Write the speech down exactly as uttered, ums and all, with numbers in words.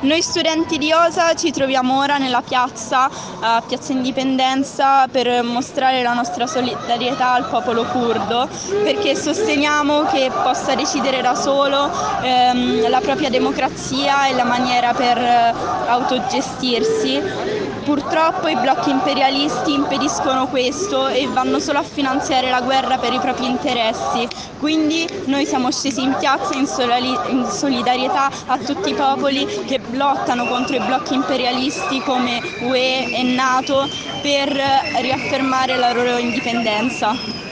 Noi studenti di OSA ci troviamo ora nella piazza, a Piazza Indipendenza, per mostrare la nostra solidarietà al popolo curdo, perché sosteniamo che possa decidere da solo ehm, la propria democrazia e la maniera per eh, autogestirsi. Purtroppo i blocchi imperialisti impediscono questo e vanno solo a finanziare la guerra per i propri interessi. Quindi noi siamo scesi in piazza in, solali- in solidarietà a tutti i popoli che lottano contro i blocchi imperialisti come U E e NATO per riaffermare la loro indipendenza.